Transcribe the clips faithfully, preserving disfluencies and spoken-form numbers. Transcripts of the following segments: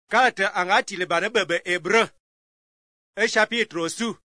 Kata angati le bane bebe Hébreu. E chapitre su.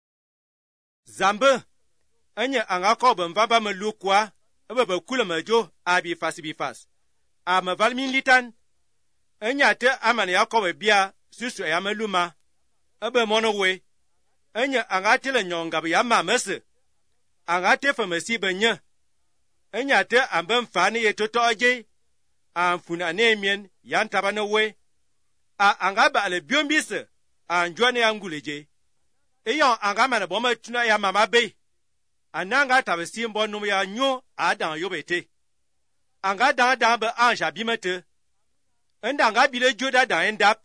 Zambe. Enye angakobe mvamba melukwa. Bebe kule mejo abi fasi bifas. A me valmin litan. Enye te amane yakobe bia susu ya meluma. Ebe monowe. Enye angati le nyonga ya mamese. Angati femesi benye. Enye te ambe mfani ye toto oje. Amfuna nemien yantabane we. A angaba ale biombise a njwane ya nguleje. Eyon angama na boma tuna ya mama be. Ananga tabesi mbo num ya nyo adan yobete. Anga dan dan be anja bimete. Enda anga bile joda dan endap.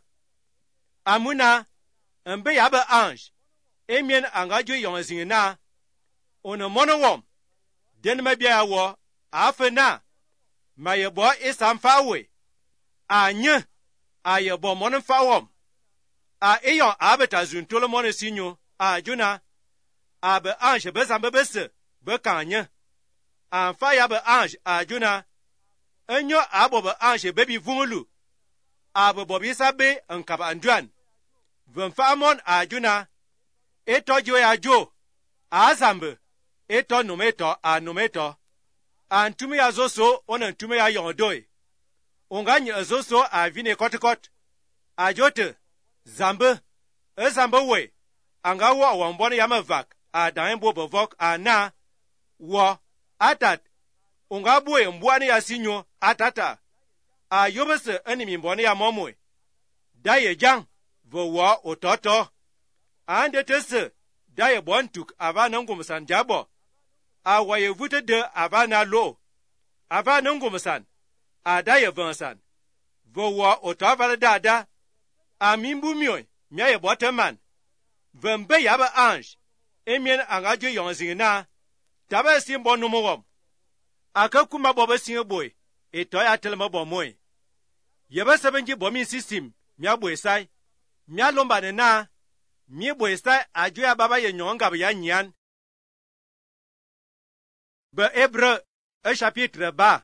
Amuna mbe ya be anj. Emien anga jo yon zingina. Ono mono wom. Den me bia wo afena. Ma ye bo isamfa we. Anye a ye bo mono fawom. A eyon abeta zuntolo mono sinyo a juna. A be ange be zambe bese be kanye. A fa ya be ange a juna. Enyo abo be ange bebi vungulu. A be bobi sabe nkaba andwan. Vemfa amon a juna. Eto jo ya jo. A zambe. Eto numeto a numeto. A ntume ya zoso ona ntume ya yondoy. Onganye azoso a vine kotikot. A jote. Zambe. E zambe we. Anga wo wambone yama vak. A daembo bevok a na. Wo. Atat. Onga bue mbwane ya sinyo. Atata. A yobese enimi mbwane ya momwe. Daye jang. Vo wo ototo. Ande tese. Daye bontuk ava nangumsan jabo. A waye vute de ava na lo. Ava nangumsan. A daye vansan. Vo wo otovale dada. A mimbu myoy. Myaye boteman. Vembe yabe ange. Emien angajo yonzingina. Tabe simbo numowom. Aka kuma bobe singe boy. Eto ya telema bomoy. Yebe sebenji bomi system. Mya boy sai. Mya lomba de na. Mye boy sai ajo ya baba ye nyonga ya nyan. Be Hébreu. E chapitre ba.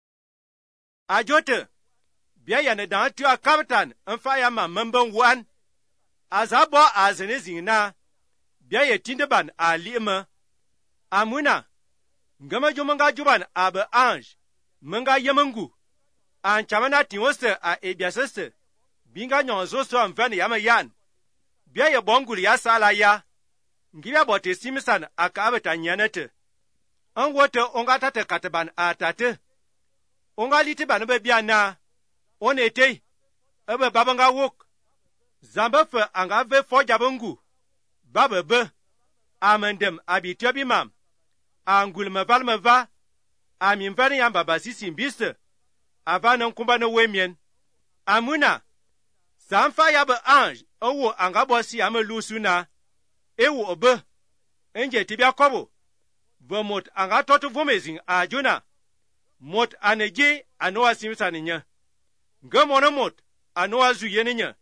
Ajote. Bia yane dan tu a kaptan. Enfa ya ma memben wan. Azabo azene zingina. Bia ye tindeban a lime. Amuna. Ngama jumenga juban a be ange. Menga yemengu. An chamana tiwose a ebiasese. Binga nyonzo so amfani yama yan. Bia ye bonguli ya sala ya. Ngibia bote simisan a kabeta nyanete. An wote onga tate kateban a tate. Onga litiban be bia na. Onete. Ebe babanga wok. Zambe fe anga ve fojabungu. Babe be. Amendem abityo bimam. Angul me val me va. Amin vani yamba basisi mbiste. Avana nkumba no wemien. Amuna. Samfa yabe ange. Owo anga bosi ame lusuna. Ewo obe. Enje tibia kobo. Vomot anga totu vomezing a juna. Mot aneje anoa simsaninya. Ngemono mot anoa zuyeninya.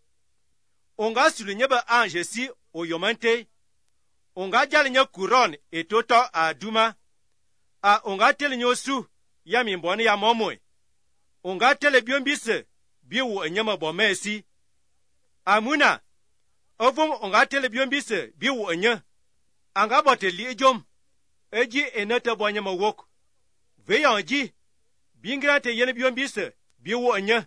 Onga sulinye be ange si oyomante. Onga jalinye kuron etoto a duma. A onga telinye osu ya mimbone ya momwe. Onga tele biombise biwu enyema bomesi. Amuna. Ovum onga tele biombise biwu enye. Anga bote li ejom. Eji enete bonye mawok. Veyan ji. Bingra te yene biombise biwu enye.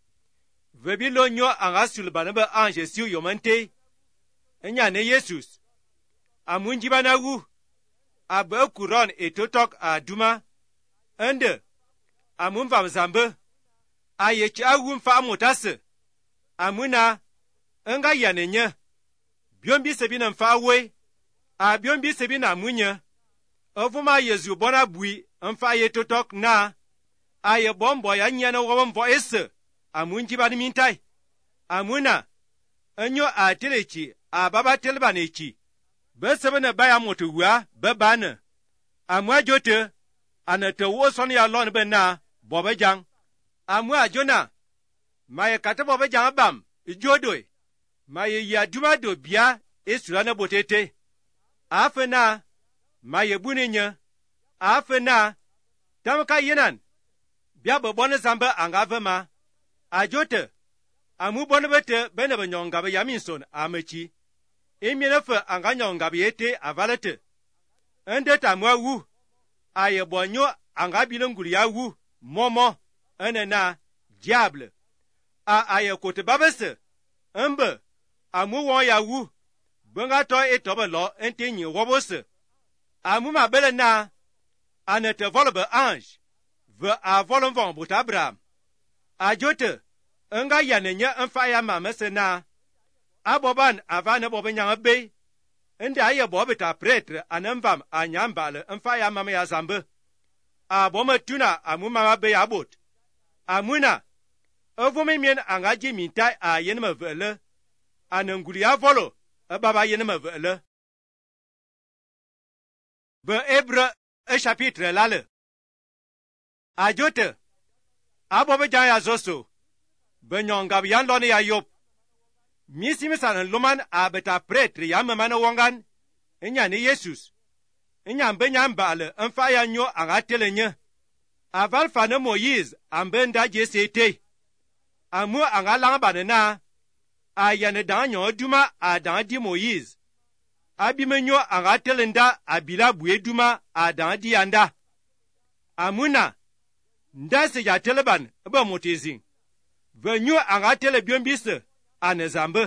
Vebi lo nyo anga sulbane be ange si yomante. Enya ne Jesus. Amunjiba na wu. Abe kuron etotok a duma. Ende. Amunvam zambe. Ayechi awu mfa amutase. Amuna. Nga yanenye. Biombi sebi na mfa we. A biombi sebi na amunye. Ovuma yezu bona bui mfa yetotok na. Aye bombo ya nyana wawamvo ese. Amunjiba ni mintai. Amuna. Enyo a telechi. A baba telbanechi. Besebene baya motuwa bebane. Amwa jote. Anete wo son ya lon be na. Bobe jang. Amwa jona. Maye kate bobe jang bam. Ijodoy. Maye ya duma do bia. Esurane botete. Afe na. Maye buninye. Afe na. Tamka yenan. Bia bebone zambe angave ma. Ajote. amu bon bete bene benyonga be yaminson amechi imiene fe anga nyonga be ete avalete ende tamwa wu aye bonyo anga bilenguri ya wu momo enena diable a aye kote babese embe amu won ya wu benga to etobe lo entenyi wobose amu ma bele na anete volbe ange ve a volon von but Abraham ajote nga yanenye mfa ya ma mesena aboban avane bobenya be ende aye bobita pretre anemvam anyambale mfa ya mama ya zambe aboma tuna amuma be ya bot amuna ovome mien angaje mintai a yenema vele ananguri ya volo baba yenema vele be Hébreux e chapitre lale ajote abobe jaya zoso benyonga bian lone ya yop misi misan luman abeta pretre ya mamana wongan enya ni Jesus enya mbenya mbale mfa ya nyo angatelenye aval fane Moïse ambenda jesete amu angala bane na ayane danyo duma adan di Moïse abimenyo angatelenda abila buye duma adan di anda amuna ndase ya teleban ba motezin venyo anga tele biombise anezambe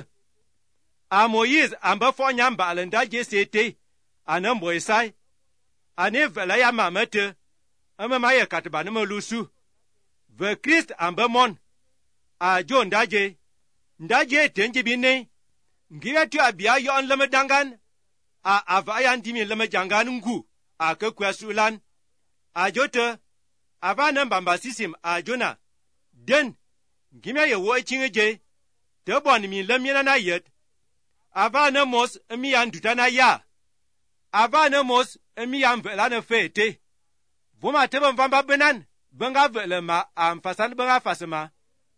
a Moïse amba fonya mbale nda jesete anembo isai ane vela ya mamete ama maye katbane malusu ve Christ amba mon a jo ndaje ndaje tenje bine ngiya tu abia yo an leme dangan a avaya ndimi leme jangan ngu a ke kwasulan a jote avana mbamba sisim a jona den gimya ye wo chingeje te bon mi lemina na yet avana mos mi yan dutana ya avana mos mi yan vela na fete vuma te bon vamba benan benga vele ma am fasan benga fasema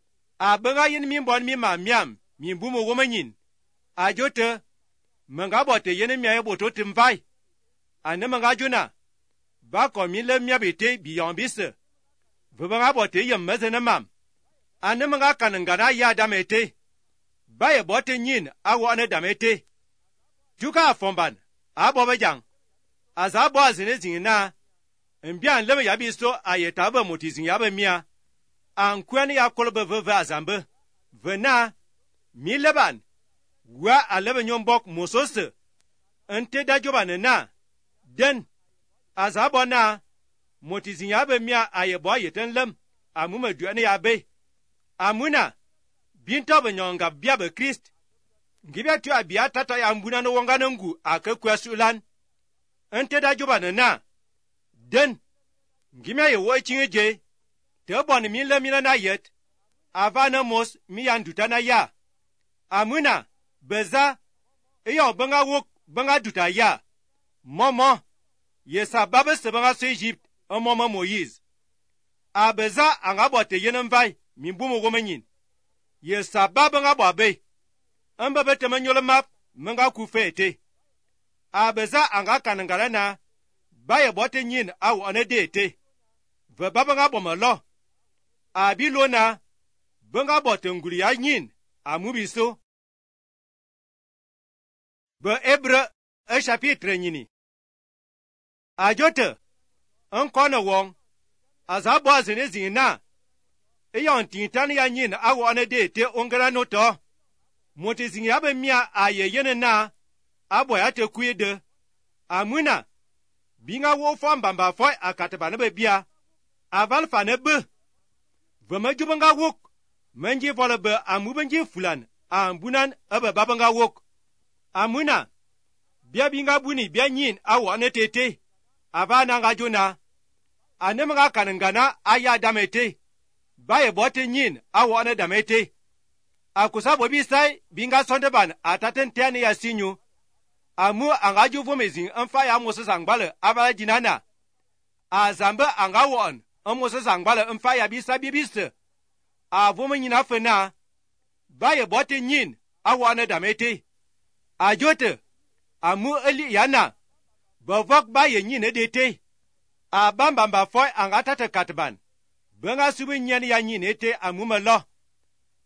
a benga yin mi bon mi ma miam mi bumo womanyin a jote menga bote yen mi ay boto timvai ane menga jona ba ko mi lemya bete biyambise vubenga bote yem mezene mam ane menga kanangana ya damete baye bote nyin awo ane damete juka fomban abobe jang azabo azine zingina mbian lebe yabiso ayetaba motizin yabe mia ankwani ya kolbe veve azambe vena mi leban wa alebe nyombok mosose ente dajobane na den azabo na motizin yabe mia ayebo ayeten lem amuma duane yabe amuna binto benyonga biabe Christ ngibya tu abia tata ya mbuna no wongana ngu akakwesulan ente dajobane na den ngimya ye wo chingeje te bon mi lemina na yet avana mos mi yanduta na ya amuna beza eyo banga wok banga duta ya momo ye sababe se banga se Egypt o momo Moïse abeza anga bote yenem vai mi bumo gomenyin ye sababe nga babe amba bete manyole map menga ku fete abeza anga kanangala na baye bote nyin aw anedete ve baba nga bomalo abilona benga bote nguri ya nyin amubiso be Hébreux e chapitre nyini ajote an kono won azabo azene zina e yon tintan ya nyin aw anedete ongara noto motizin ya be mia ayeyene na abo ya te kuide amuna binga wo fam bamba foy akataba ne bia aval fa ne be vema jubanga wok menji vola be amubenji fulan ambunan aba babanga wok amuna bia binga buni bia nyin awo ne tete avana nga jona anemga kanangana aya damete baye bote nyin awo ne damete akusa bobi sai binga sondeban ataten tene ya sinyu amu angaju vomezin anfa ya mosa zangbale abala jinana azambe angawon amosa zangbale anfa ya bisa bibiste a vomenyina fena baye bote nyin awana damete ajote amu eli yana bavok baye nyin edete a bambamba foy angatata katban benga subu nyen ya nyin ete amu malo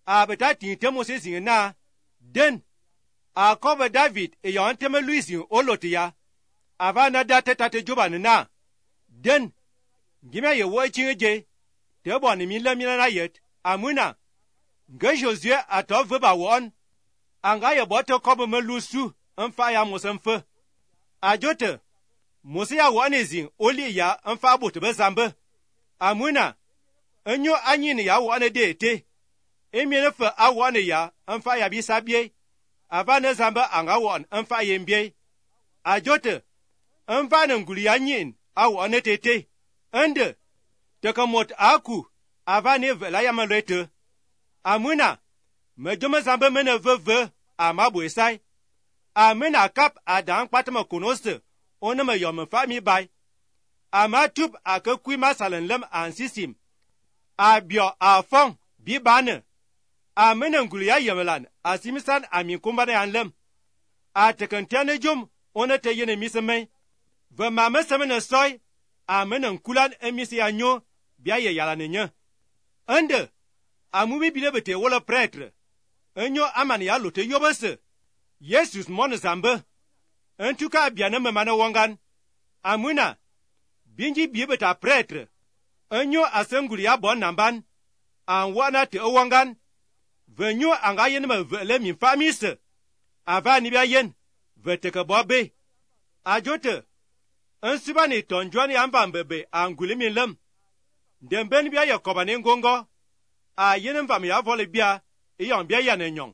a beta tin te Moses zin na den a cover David e yon te me Louis olotia ava na date tate joban na den gime ye wo chinje te bon mi la mi na yet amuna nga Josué ato veba won anga ye boto cover me lusu mfa ya mosemfe ajote Mose ya won zin oli ya mfa boto be zambe amuna enyo anyi ne ya won de te emiene fe awon ya mfa ya bi sabie ava ne zambe anga won mfa ye mbie ajote mfa ne nguli ya nyin awon tete ende tekamot aku ava ne vela ya malete amuna mejome zambe mene veve amabu esai amena kap adan patma konoste one me yom fami bai amatub akakui masalen lem ansisim abio afon bi bane amena ngulu ya yemelan asimisan amin kumbane anlem atekantane jum one te yene miseme ve mame semene soy amena nkulan emisi ya nyo bia ye yala nenye ende amubi bile bete wala prêtre enyo amane ya lote yobese Jesus mon zambe entuka biana memana wangan amuna binji biebeta prêtre enyo asenguri ya bon namban anwana te wangan venyo angayen me vele min famise avani bia yen veteke bobe ajote ensibani tonjwani ambambebe anguli min lem demben bia ye kobane ngongo a yenem fam ya vole bia iyon bia ya nenyon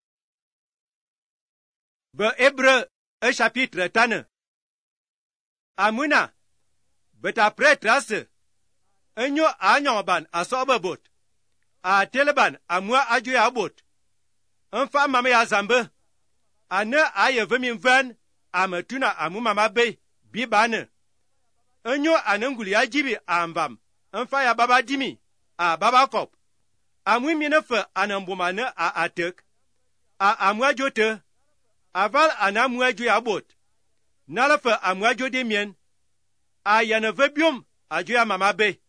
be Hébreu e chapitre tane amuna beta pretrase enyo anyon ban asobe bot a teleban amwa ajo ya bot enfa mama ya zambe ane aye vemin van amatuna amu mama be bibane enyo anenguli ya jibi ambam enfa ya baba dimi a baba kop amu minefe anambumane a atek a amwa jote aval anamwa jo ya bot nalafe amwa jo de mien a yana vebium ajo ya mama be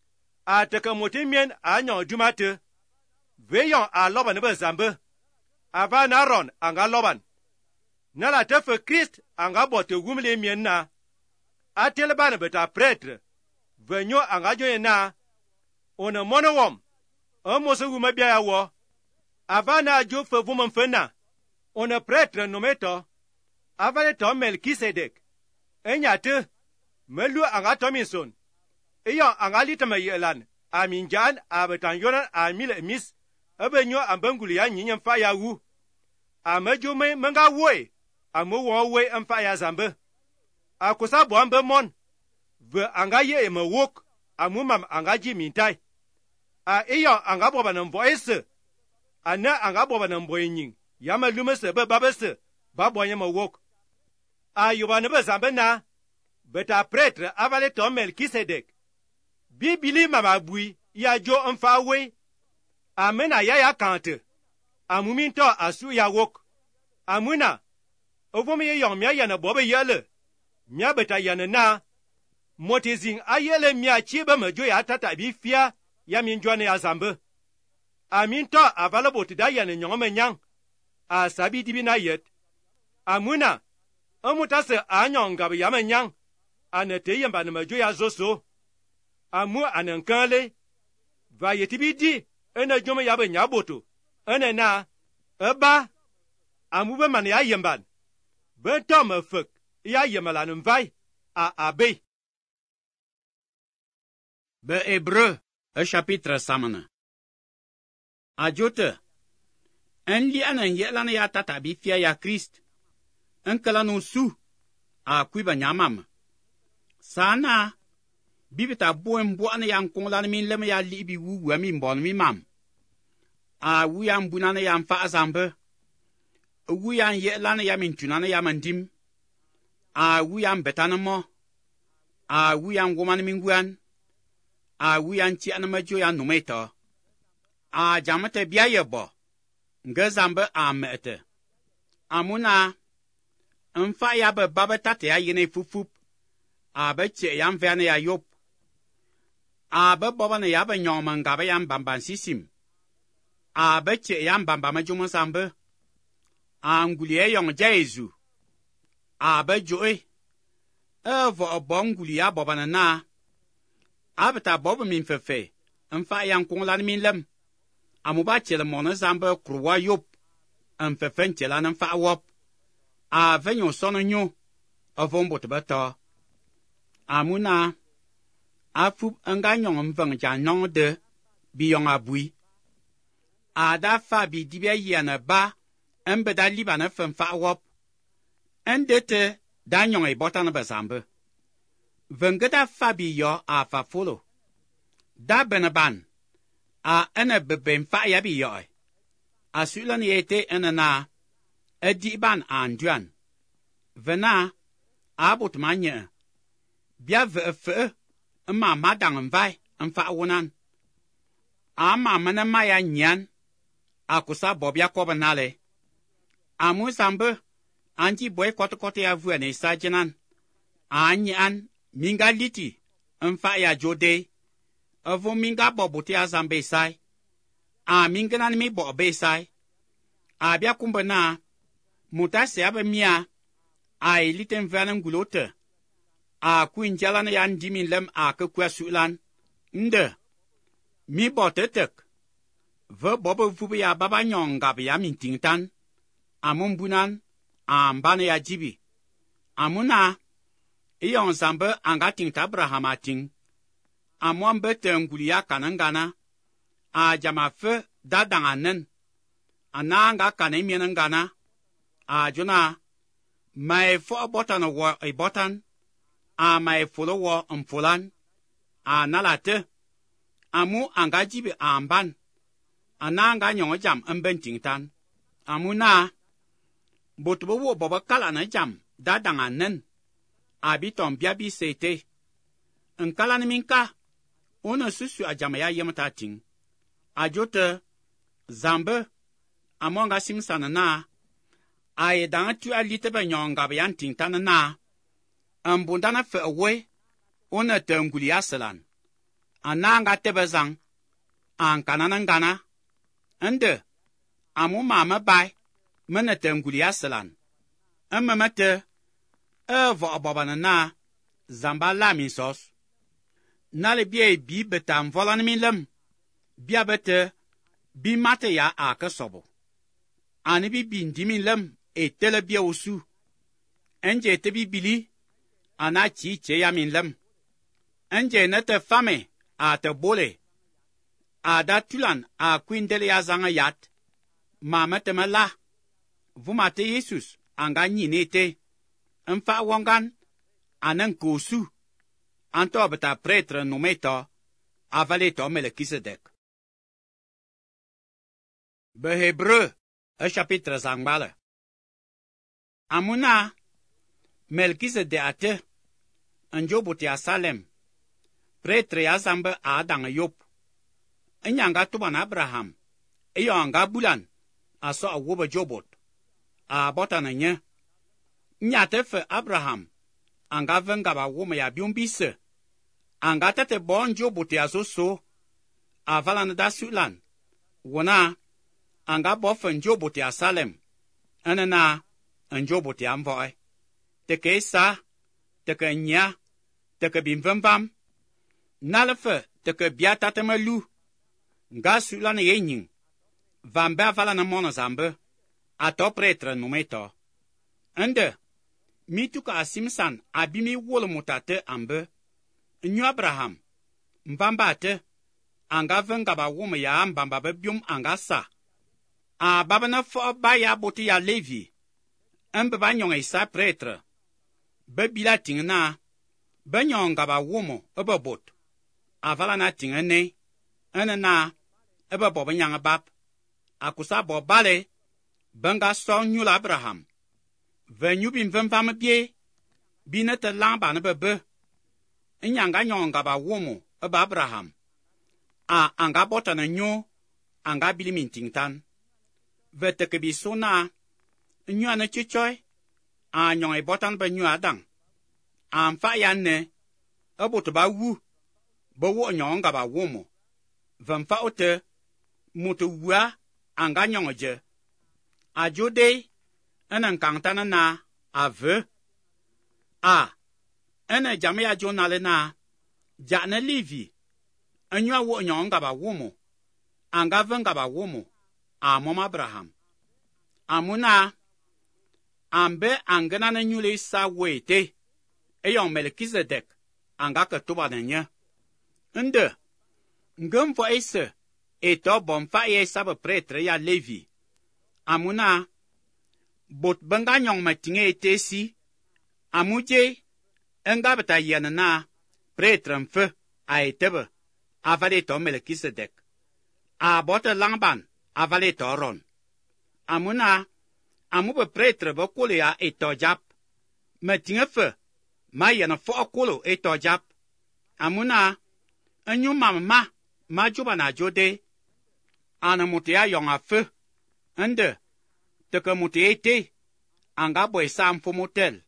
a teke moti mien a nyon dumate veyon a loban be zambe ava na ron anga loban nala tefe Christ anga bote gumle mien na a telban beta prêtre venyo anga jo na ona monowom o mose guma bia ya wo ava na jo fe vum mfena on a prêtre nommé to avale to Melkisedek enya te melu anga Tomison iyo anga litama yelan aminjan abetan yonan amile mis abenyo ambanguli ya nyinyam fa ya wu amajume manga woe amo wo we amfa ya zambe akusa bo ambe mon ve anga ye emawok amumam anga ji mintai a iyo anga boba nan voice ana anga boba nan boyin yama lumese be babese babonye mawok a yobane be zambe na beta prêtre avale to Melkisedek bibili mama bui ya jo mfa we amena ya ya kante amuminto asu ya wok amuna ovomi ye yom ya na bobe yele mia beta yana na motizing ayele mia chibe majo ya tata bi fia ya minjwane ya zambe aminto avale botida yana nyome nyang a sabi dibi na yet amuna amutase anyon gab yama nyang anete yamba na majo ya zoso amu anankale va yetibi di ena joma yabe nyaboto ena na eba amu be man ya yemban ben tom fek ya yemalan mvai a abe be Hébreu e chapitre samana ajote en li anan yelan ya tata bi fia ya Christ en kala no su a kuiba nyamam sana bibita boen boan yang konglan min lem ya libi wu wa min bon mi mam a wu yan bunana yan fa azambe wu yan yelan ya min tunana ya mandim a wu yan betana mo a wu yan woman min guan a wu yan ti anamajo ya numeta a jamate biya yebo nga zambe a mete amuna mfa ya be babata ya yene fufup a be che yan vene ya yop a be boba ne ya be nyoma nga be yan bamban sisim a be che ya mbamba ma jumo sambe a nguli e yong Jesu a be joe e vo bo nguli ya bo bana na a beta bo min fefe mfa yang kong lan min lem amu ba chele mona sambe kruwa yop en fefe chela nan fa wop a venyo sono nyu a vombo te beta amuna afu anga nyong mvang ja nyong de bi yong abui a da fa bi dibia yana ba embe da liba na fen fa wop endete da nyong e bota na bazambe vengeda fa bi yo a fa folo da benaban a ene beben fa ya bi yo a sulan yete enana edi ban anduan vena abot manye bia ve fe ma madang mvai mfa wonan ama mana maya nyan akusa bobia kobanale amu sambe anji boy koto koto ya vu ne sajenan anyan minga liti mfa ya jode avo minga bobote azambe sai a minga nan mi bo be sai a bia kumbana mutase abamia a eliten vanan gulote a kuin jalan yan dimin lem a ke kwa sulan nde mi botetek ve bobo vubi ya baba nyonga ya mintingtan amun bunan ambane ya jibi amuna iyon zambe anga tingta Abraham ating amon bete nguli ya kanangana a jama fe dadanganen ananga kanemien ngana a jona mai fo botan wo e botan a mai folo wo mfulan a nalate amu anga jibi amban ananga nyongo jam embentingtan amuna botubo wo boba kala na jam dadanga nen abiton biabi sete nkala ni minka ono susu ajama ya yemata ting ajote zambe amonga simsana na aye danga tu alite ba nyonga ba yantingtan na ambundana fe we ona tanguli asalan ananga tebezang an kananan gana ande amu mama bai mena tanguli asalan amma mate evo ababana na zamba la min sos nale bie bi betam volan min lem bia bete bi mate ya aka sobo ani bi bindi min lem e tele bia usu enje te bi bili ana chi che ya min lem enje na te fame a te bole a da tulan a kwindele ya zanga yat mama te mala vumate Jesus anga nyinete mfa wongan anan kosu anto beta pretre numeta avaleto Melkisedek be Hébreu a chapitre zangbale amuna Melkisedek ate anjobuti a Salem pretre ya zambe a danga yop enyanga tuban Abraham eyo anga bulan aso awoba jobot a botana nye nyate fe Abraham anga venga ba woma ya biombise anga tete bon jobot ya so so avalan da sulan wona anga bofen jobot ya Salem anana anjobot ya mvoe teke sa teke nya teke bimvamvam nalfe teke biata temelu nga sulan yenying vambe avalan mona zambe ato pretre numeto ende mituka asimsan abimi wol mutate ambe nyu Abraham mbamba te anga venga ba woma ya mbamba be bium anga sa a baba na fo ba ya boti ya Levi embe ba nyong isa pretre be bila tingna be nyonga ba womo ebe bot avala na tingene enena ebe bobo nyanga bab akusa bo bale benga so nyu Abraham venyu bim vemvam bie binete lamba na bebe nyanga nyonga ba womo ebe Abraham a anga bota na nyu anga bili mintingtan vete ke bisona nyu ana chichoy a nyong e botan be nyu adang am fa yanne eboto ba wu bo wo nyonga ba womo vamfa ote mutu wa anga nyong je. A jode, en kangtana na a ve. A, en jame ya jonale na, jane livi, enyo wo nyong ngaba womo, anga ve ngaba womo, a mom Abraham. Amuna, ambe angana na nyule sa wete, eyong Melkizedek, anga ketuba na nye. Nde, ngem vo ese, eto bomfa ye sabe pretre ya Levi. Amuna, bot benga nyong matinge ete si, amuje, enga beta yene na, pretre mfe, a etebe, avale to Melkizedek. A bote langban, avale to ron. Amuna, amube pretre bo kule ya eto jap. Matinge fe, ma yene fo kolo eto jap. Amuna, enyu mama, ma juba na jode, ana muti ya yong a fe, ende, teke muti ete, anga boy sam fo motel.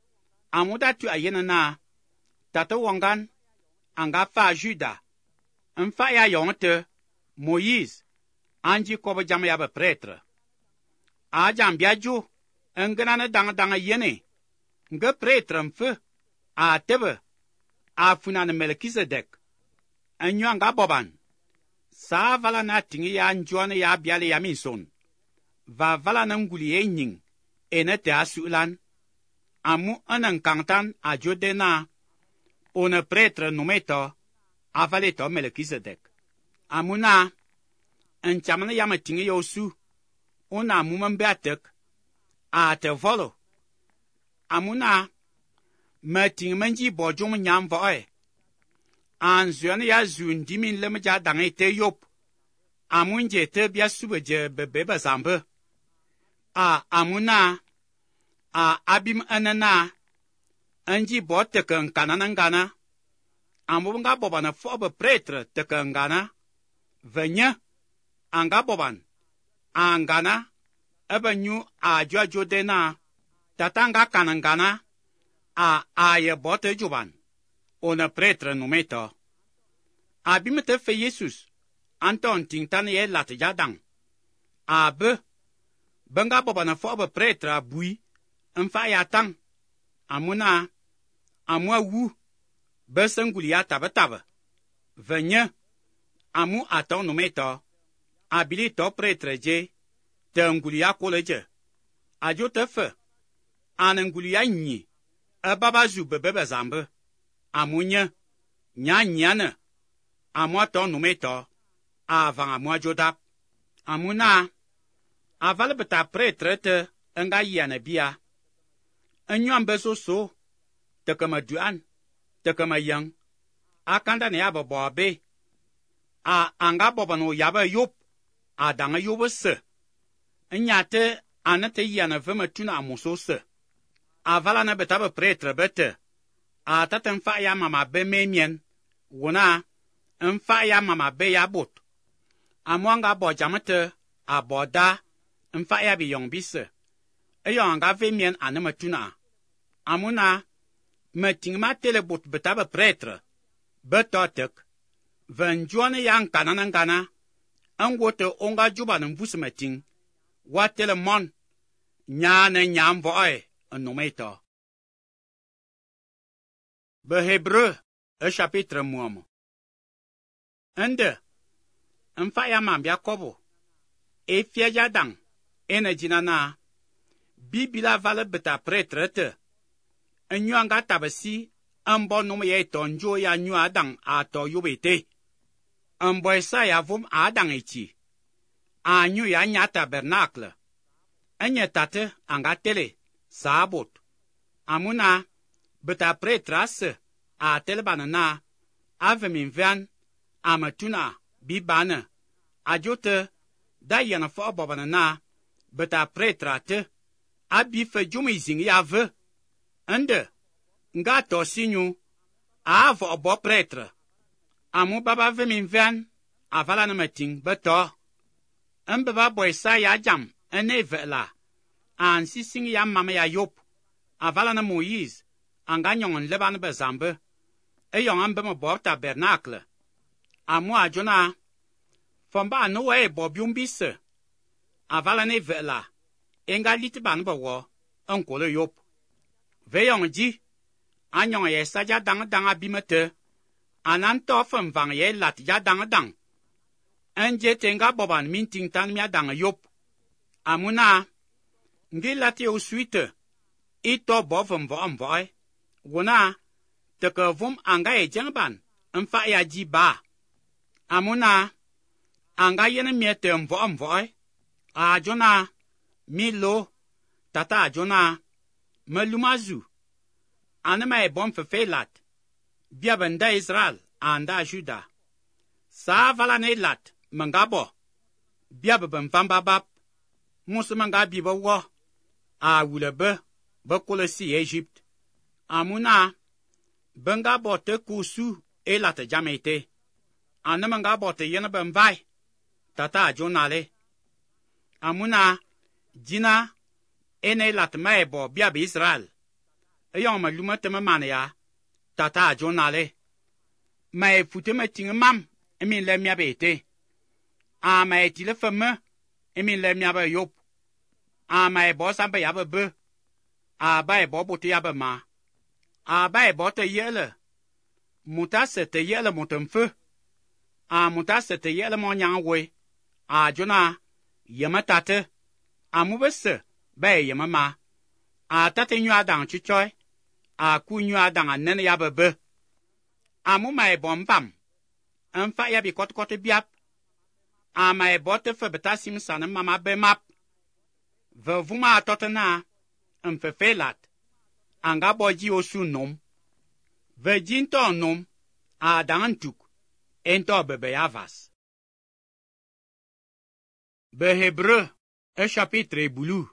Amuda tu a yene na, tata wangan, anga fa juda, mfa ya yong te, Moïse, anji kobe jam ya be pretre. A jam biajo, engana na dang dang yene, nge pretre mfe, a tebe, a funa na Melkizedek. Enyo anga boban. Sa vala na tingi ya njuane ya biale ya minson. Va vala na nguli ye nying. Ene te asulan. Amu anan kangtan a jode na. One pretre numeto. Avale to Melkizedek. Amu na. Enchamana ya me tingi yo su. Ona amu mambe atek. A te volo. Amu na. Me tingi menji bojum nyam voe. An zuane ya zun dimin leme ja dange te yop. Amunje te bia sube je bebe bazambe. A amuna. A abim anana. Anji bo teke nkana ngana. Amu nga boban fobe pretre teke ngana. Venye. Anga boban. Angana. Ebe nyu a jwa jode na. Tatanga kanangana. A aye bote juban. One pretre numeto. Abim te fe Jesus. Anton tingtan ye lat jadang. Abe. Benga boba na fobe pretre abui. Mfa ya tang. Amuna. Amua wu. Besenguli ya tabe tabe. Venye. Amu aton numeto. Abili to pretre je. Te nguli ya koleje. Ajo te fe. Anenguli ya nyi. E baba zu bebebe zambe. Amunye, nya nyane, amwa to numeto, avant amwa jodap. Amuna, aval beta pretre te, nga yane bia. Enyo beso so, te kama duan, te kama yang, akanda ne yaba bobe. A anga bobano yaba yop, a danga yobo se. Enyate, anate yane veme tuna amuso se. Avala na beta be pretre bete. A tat mfa ya mama be memien, wuna, mfa ya mama be ya bot. A mwanga bo jamete, a boda, mfa ya bi yong bise. E yong nga ve mien aneme tuna. Amuna, me ting ma tele bot beta be pretre, be totek, ven juane ya nkana ngana, angote onga juba nmbus me ting, wa tele mon, nyane nyam voe, numeto. Be Hébreu, e chapitre mwamo. Ende, mfa ya mambia kobo, e fia jadang, ene jinana, bibila vale beta pretre te, enyo anga tabasi, ambo nume ye tonjo ya nyo adang a to yubete. Ambo esa ya vum adang ichi. A nyo ya nya tabernacle. Enye tate anga tele, sabot. Amuna, beta pretras, a telbanana, ave min van, amatuna, bibane, ajote, da yana fo bobanana, beta pretrate, abife jumizing yave, ende, nga to sinyu, avo obo pretre, amu baba ve min van, avala na meting, beto, embeba boysa ya jam, ene vela, an sising ya mama ya yop, avala na Moïse, anga nyongon leban bezambe, e yong ambe mo bo tabernacle. Amu ajona, fomba no e bobium bise, avala ne vela enga lit ban ba wo onkolo yop ve yong ji anyong ye sa ja dang dang abimete anan to fem vang ye lat ja dang dang anje tenga boban min ting tan mia dang yop amuna ngi lati o suite ito bovum vo am voi wona te ke vum anga e jangban mfa ya ji ba amuna anga yene miete mvo am voi a jona milo tata jona melumazu anama e bom fefelat bia benda Israel anda Juda sa vala ne lat mangabo bia bem vambabab musumanga bibo wo a wulebe bakolesi Egypt amuna benga bote kusu elat jamete anamanga bote yene bemvai tata jonale amuna jina ene lat maebo bia be Israel eyong maluma tema mania tata jonale mai futema tingmam emin le mia bete a mai tile femme emin le mia ba yop a mai bo sambe ya be a bai bo bote ya be ma a bai bo te yele muta se te yele mutemfe a muta se te yele mo nyangwe a jona yema tate amubese bai yema ma a tate nyu adang chichoy a ku nyu adang anen ya bebe amu mai bombam anfa ya bi kot kot biap a mai bote fe betasim sanem mama be map ve vuma totena anfe felat anga boji osu nom ve jinto nom a dantuk ento bebe yavas be Hébreu e chapitre boulou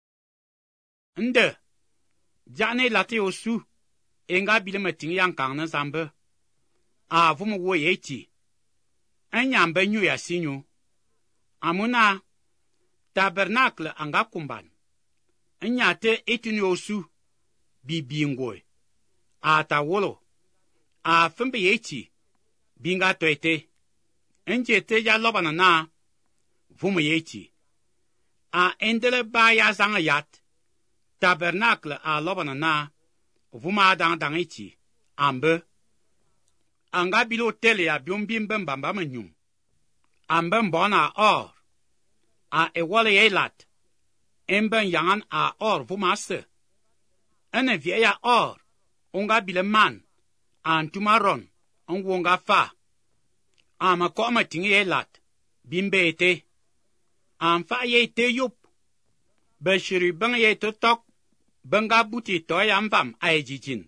nde jane lati osu enga bilema ting yang kang na zambe a vumu wo yechi anyambe nyu ya sinyu amuna tabernacle anga kumban anyate etuni osu bibingwe a tawolo a fumbe yechi binga toite enjete ya lobana na vumu yechi a endele ba ya zanga yat tabernacle a lobana na vuma dang dang ichi ambe anga bilo tele ya biombim bamba manyum ambe mbona or a ewole yelat emben yangan a or vuma se ene vie ya or onga bile man antumaron onwonga fa ama koma tingi yelat bimbe ete amfa ye te yup beshiri bang ye to tok benga buti to yamvam aejijin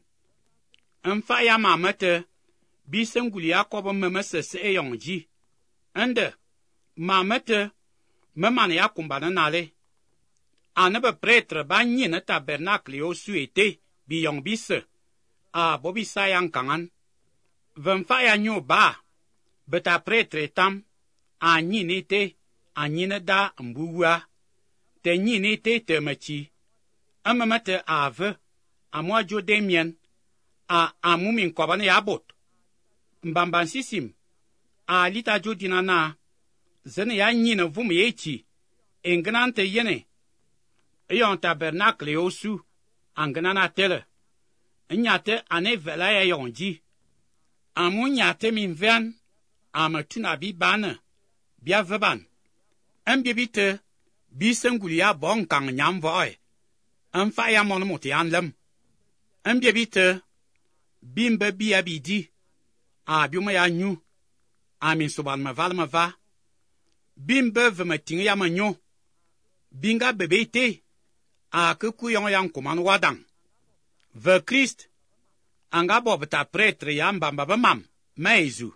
amfa ya mamete bisenguli yakobo memese se eyongji ende mamete memane yakumbana nale anebe pretre ba nyine tabernacle o suete biyong bise a bobi sayang kangan vemfa ya nyo ba beta pretre tam a nyine te a nyine da mbuwa te nyine te te machi amamate ave amwa jo demien a amumin kobane yabot mbamban sisim a lita jo dinana zene ya nyine vum yechi engnante yene eyon tabernacle osu angnana tele nyate ane vela ya yonji amu nyate min ven amatuna bi bana bia veban ambibite bisenguli ya bon kang nyam voy amfa ya mon muti anlem ambibite bimbe bia bidi a biuma ya nyu amin suban ma valma va bimbe vemating ya manyo binga bebete a ke kuyon yang kuman wadang ve Christ anga bobta pretre ya mbamba bamam maizu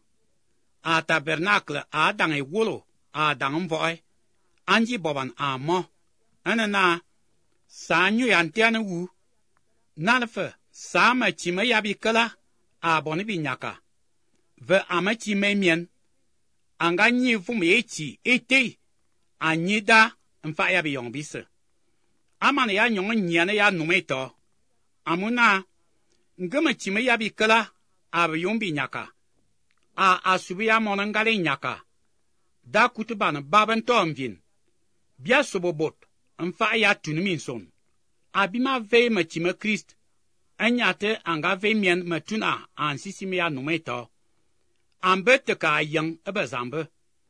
a tabernacle a dang e wolo a dang mvoy anji boban a mo anana sanyu yantiana wu nalfe sama chima yabi kala a boni binyaka ve amachi memien anga nyi vum yechi ete anyida mfa yabi yong bise amane ya nyong nyane ya numeto amuna ngama chima yabi kala a yombi nyaka a asubi ya monangale nyaka da kutuban baban tomvin bia sobobot mfa ya tunmin son abima ve ma chima Christ anyate anga ve mien matuna an sisim ya numeto ambet ka yang abazambe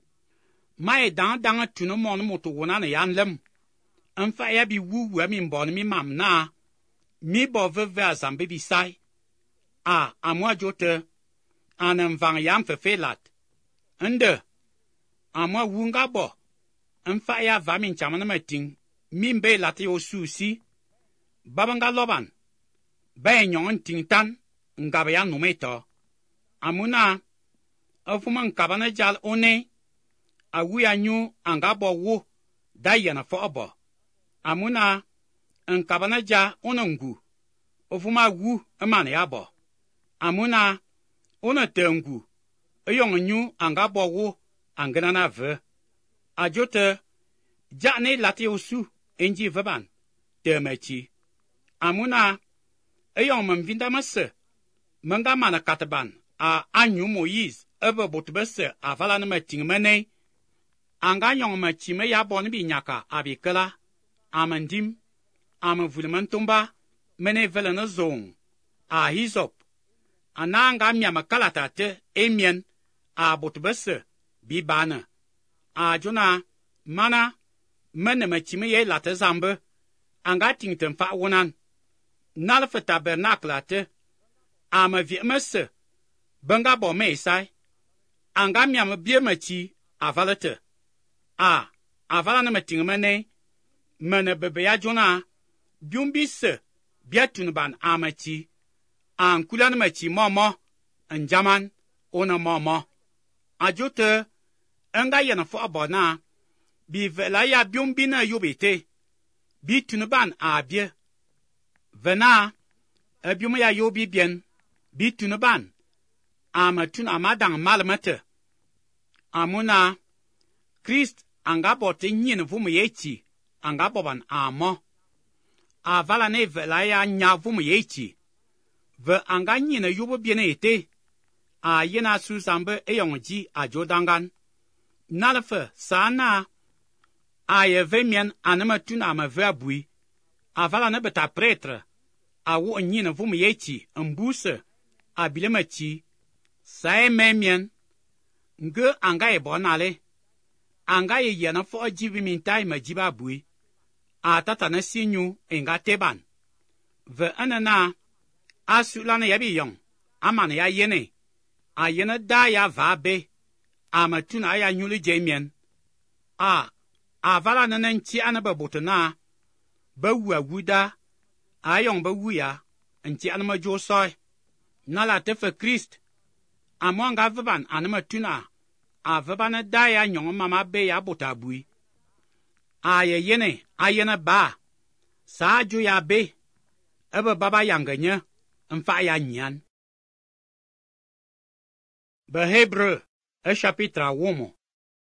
mai dan dan tunu mon moto wona na yanlem mfa ya bi wu wa mi mbon mi mam na mi bo ve ve azambe bi sai a amwa jote anem van yam fefelat ende amwa wunga bo mfa ya va min chamana mating min be lati o susi babanga loban ba nyon ting tan ngaba ya numeto amuna afuman kabana jal one awu ya nyu anga bo wo dayana fo obo amuna nkabana ja onongu ofuma wu amana ya bo amuna ona tengu eyong nyu anga bo wo angana na ve ajote jane lati osu enji vaban temechi amuna eyong mvinda masse manga mana kataban a anyu Moïse ebe botbese avala na mating mene anga yong machi me ya bon bi nyaka abikela amandim amavulmantumba mene vele na zong a hizop ananga mya makalata te emien a botbese bi bana a jona mana mene machi me ye late zambe anga tingtem fa wonan nalfa tabernacle te ama vi mese banga bo me sai anga mya mabie machi avalete a avala na mating mene mene bebe ya jona biumbise biatunban amachi an kulan machi momo njaman ona momo ajote anga yana fo abona bi vela ya biumbina yobete bitunban abie vena abium ya yobi bien bitunban amatun amadang malmete amuna Christ anga bote nyin vumu yechi anga boban amo avala ne vela ya nya vumu yechi ve anga nyin yubo biene ete a yena su zambe eyongji ajodangan nalfe sana aye vemien anama tun ama verbui avala ne beta pretre awo nyin vumu yechi mbuse abilemachi sai memien nge anga ebonale anga ye yana fo jibi mintai majiba bui a tata na sinyu enga teban ve anana asulana yabi yong amana ya yene a yene da ya vabe amatuna ya nyulu jemien a avala nananchi anaba botona bawu awuda ayong bawu ya nchi anama josoy nala tefe Christ amonga vaban anama tuna a vabana daya nyong mama be ya botabui a ye yene a yene ba sa ju ya be ebe baba yanganya mfa ya nyan be Hebreu e chapitre womo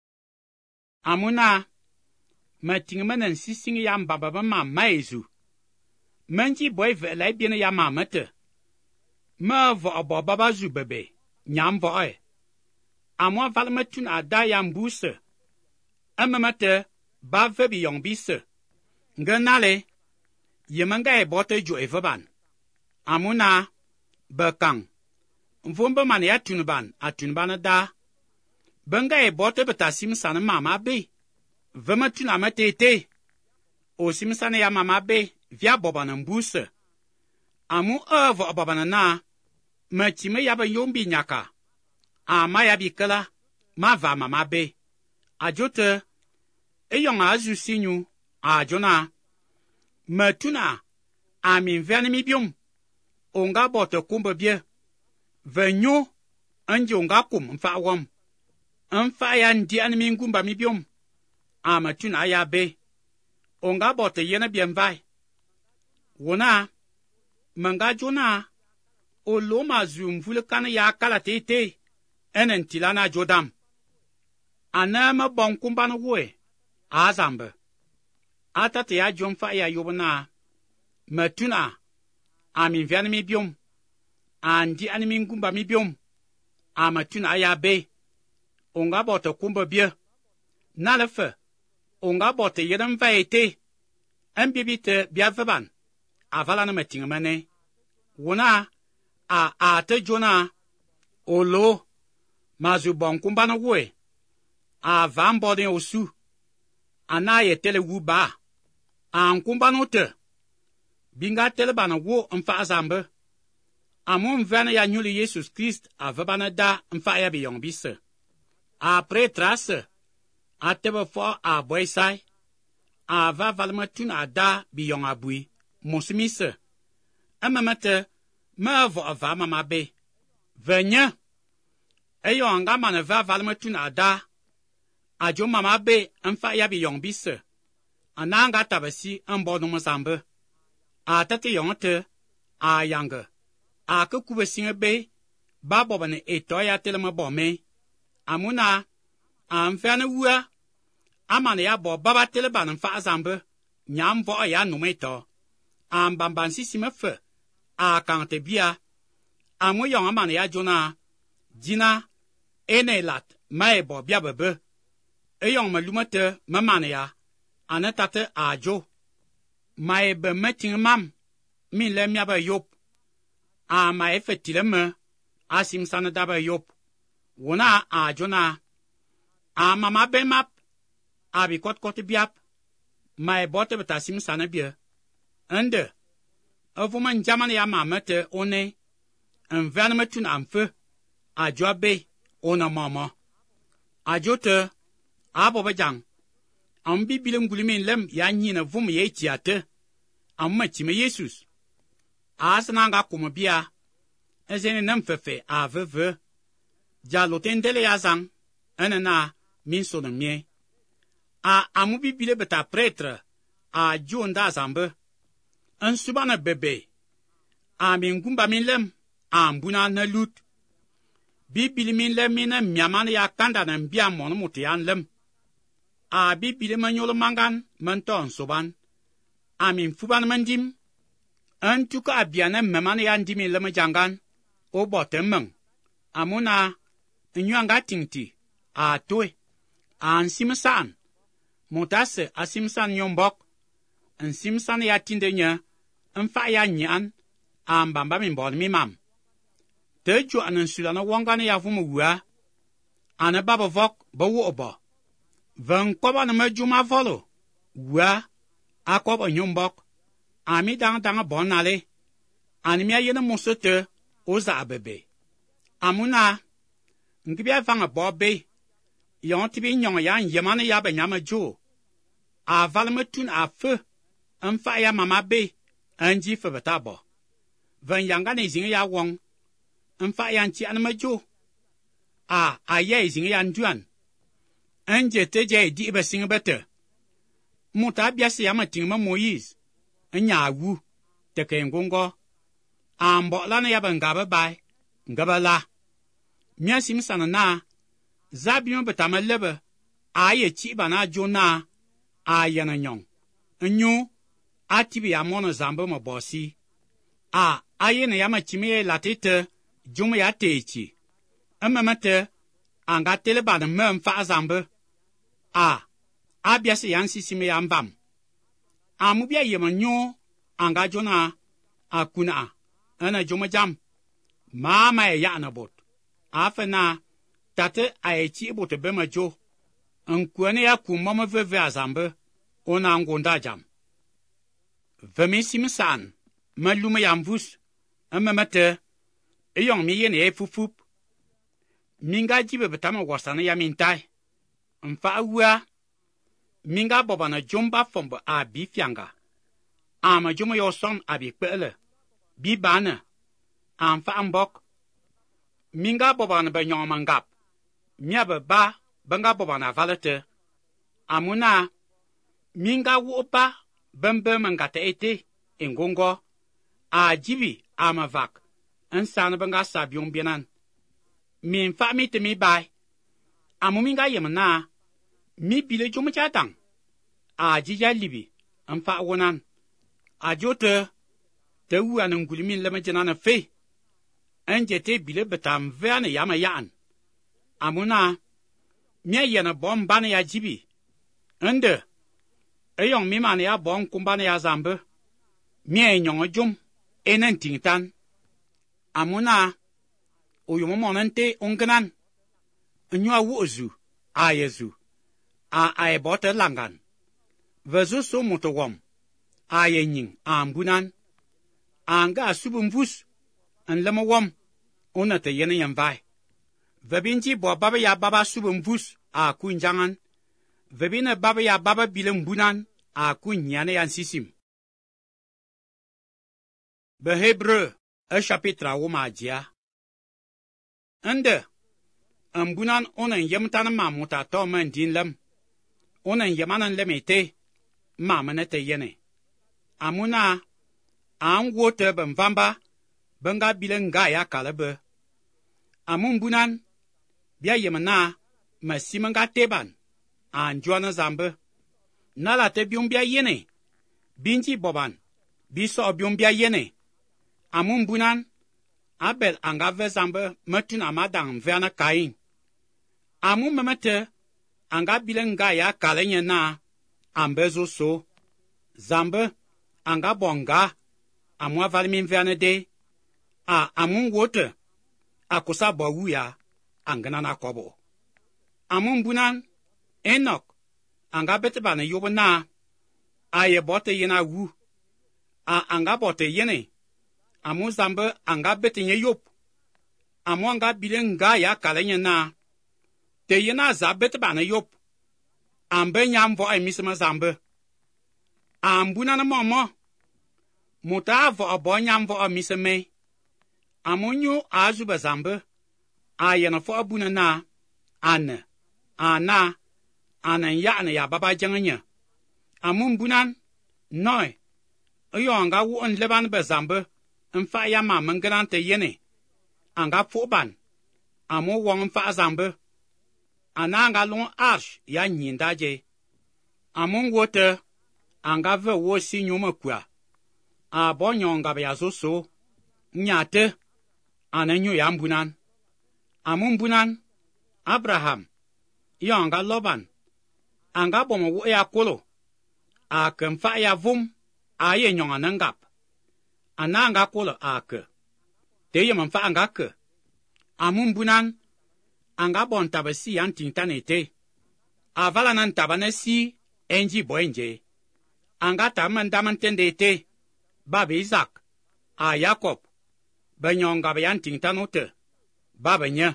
amuna mating menen sising ya mbaba ba ma maizu manji boy ve lai bien ya mamate ma vo abo baba zu bebe nyam vo e amwa valmatun ada ya mbuse amamate ba vebi yong bise nganale yemanga e bote jo evaban amuna bekang mvomba man ya tunban atunban da banga e bote betasim sana mama be vematun amatete o simsana ya mama be via bobana mbuse amu evo bobana na machime ya ba yombi nyaka ama ya bikala ma va mama be ajote eyong azu sinyu ajona matuna amin vani mi bium onga bote kumba bie venyo anje onga kum mfa wom mfa ya ndi animi ngumba mi bium amatuna ya be onga bote yena bien vai wona manga jona o loma zum vulkan ya kala tete enen tilana jodam anama bon kumban we azambe atata ya jomfa ya yobna matuna amin vian mi biom andi animi ngumba mi biom amatuna ya be onga bota kumba bie nalefe onga bote yedem va ete, en bibite biaveban, avalana metingmane, wona, a ate jona, olo, mazu bon kumbana woe, a van bodin osu, ana ye tele wu ba, an kumbano te, binga tele bana wo mfa azambe, amun vana ya nyuli Jesus Christ a vabana da mfa ya biyong bise. A pre trase, a tebe fo a boy sai, a va valma tun a da biyong a bui, mosimise. A mamate, me vo a va mama be. Venye, e yo anga man va valma tun a da, a jo mama be mfa ya biyong bise. Ananga tabasi mbo no mazambe. A tate yong te, a yange. A ke kube singe be, ba bobane eto ya telema bome. Amuna, a mfene wua, amane ya bo baba tele ban mfa azambe, nyam vo ya nume to. A mbamban si sime fe, a kante bia, amu yong amane ya jona, jina, ene lat, mae bo bia bebe. E yong me lumete, me mane ya, ane tate a jo. Mae be meting mam, min le miaba yop. A mae fetile me, a simsane daba yop. Wona a jona. A mama be map, a bi kot kot biap. Mae bote beta simsane bie. Ende, a vuman jamane ya mamete one, en verne tun amfe, a jo be, ona mama. A jote, a boba jang. Am bi bilim gulimin lem ya nyina vum ye tiate. Am ma chime Jesus. Asnanga kuma bia. Ezene nem fefe a veve. Ja lotendele ya zang. Ene na min sono mie. A amu bi bile beta pretre. A jonda zambe. En subana bebe. A min gumba min lem. A mbuna na lut. Bi bilimin lem min miaman ya kanda na mbia mono mutian lem. A bi bile manyolo mangan, menton soban. A min fuban mendim. En tuka abiane memane ya ndimi leme jangan. O bote meng. Amuna, nyuanga tingti. A toy. A simsan. Montase a simsan nyombok. En simsan ya tinde nye. En fa ya nyan. A mbamba min bon mi mam. Te jo anen sulana wangane ya vumu wua. Ane baba vok, ba wo oba. Ven koba na me juma volo. Wua. A koba nyombok. Ami dang dang bon ale. Animia yene monsote. Oza abebe. Amuna. Nkibia vanga bobe. Yon tibi nyong ya yemane ya be nyama jo. A valme tun a fe. Mfa ya mama be. Anji fe betabo. Ven yangane zinge ya wong. Mfa ya nchi anama jo. A a ye zinge ya nduan. Anje teje di ibe singe bete. Muta biasi ya matingma Moïse. Nya wu. Teke ngongo. Ambo lana ya bengabe bai. Ngaba la. Mia simsana na. Zabiyon betama lebe. A ye chi bana jo na. A yana nyong. Nyo. A tibi ya mono zambe mabosi. A a ye na ya machime latete. Jume ya techi. Ememete. Anga tele bana me mfa zambe. A. A biasi yansi sime ya mbam. Amubia yema nyo. Anga jona. A kuna. Ena joma jam. Mama e ya na bot. Afe na. Tate a e chi bote bema jo. Nkwane ya kumama veve azambe. Ona ngonda jam. Veme simsan. Malume ya mvus. Ememete. Eyong mi yene e fufup. Minga jibe betama wasana ya mintai. Mfa uwa. Minga bobana jomba fombo a bifianga. Ama jomo yo som abi kwele. Bi bana. Amfa mbok. Minga bobana be nyomangap. Miabe ba. Benga bobana valete. Amuna. Minga wopa. Bembe mangate ete. Engongo. A jibi ama vak. Ensane benga sabion bienan. Min fa mi te mi bai. Amu minga yem na. Mi bile jomo chatang. A jija libi. Enfa wonan. A jote. Te wu an ngulimin leme jenana fe. Enjete bile betam veane yama yaan. Amuna. Mia yena bom bane ya jibi. Ende. eyong mi man ya bong kumban ya zambe mie nyong jum enen tingtan amuna uyumo monante ungnan nyua wuzu a yezu a ai bote langan vezu so mutowom a yenying ambunan anga subumvus an lamawom ona te yene yamvai vebinji bo baba ya baba subumvus a kunjangan vebina baba ya baba bilembunan a kunyane yan sisim. Be Hébreu e chapitre woma dia ande ambunan onan yemtan mamuta to man din lam onan yamanan lemete mamane te yene amuna an wote ban vamba banga bilenga ya kalabe amun bunan biya yemna masimanga teban an jwana zambe nala te bium biya yene binji boban biso bium biya yene amun bunan abel anga ve zambe matun amadang vena kain amun memete anga bilenga ya kalenye na ambezo so zambe anga bonga amwa valmin vena de a amun wote akusa bowu ya angana na kobo amun bunan enok anga betebane yobo na aye bote yena wu a anga bote yene amun zambe anga betenye yop amun anga bilenga ya kalenye na te yena za betebane yop ambe nyamvo ay misema zambe ambuna na momo muta vo abo nyamvo a miseme amunyu azuba zambe ayena fo abuna na ane ana anan ya na ya baba janganya amun bunan noy ayo anga wu on leban be zambe mfa ya ma mangrante yene anga foban amu won mfa zambe ana anga lon arsh ya nyindaje amun wote anga ve wo si nyuma kwa a bonyonga be yazoso nyate ananyo ya mbunan amun bunan Abraham yonga loban anga bomo wo ya kolo a kemfa ya vum a ye nyonga nangap ananga kolo a ke te ye manfa anga ke amun bunan anga bon tabasi antin tanete avala nan tabanasi enji boenje anga taman damantende te baba Isaac a Jacob banyonga bayantin tanote baba nya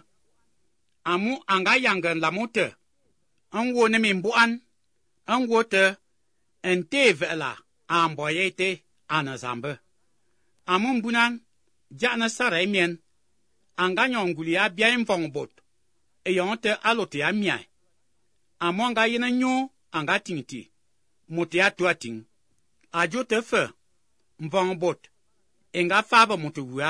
amu anga yangan lamote an wo ne mimbuan an wote entevela amboyete anazambe amun bunan jana saraimien anga nyonguli ya bien vongbot e yonte alote ya mia amu anga yina nyo anga tingti mutia tuating ajote fe mvongbot enga faba mutuwa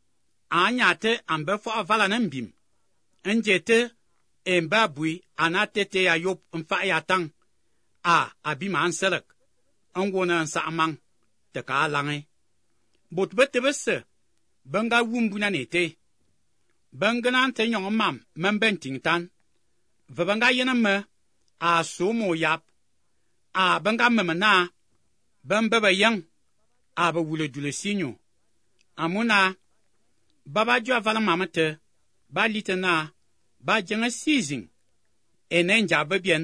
anyate ambe fo avala nambim njete emba bui anatete ya yop mfa ya tang a abima anselek angona nsa amang te ka lange bot bete besse banga wumbuna nete bangana te nyong mam memben tingtan vabanga yena me a somo yap a banga memena bamba bayang a ba wule dule sinyo amuna baba jwa vala mamate ba litena ba jenga season enenja babien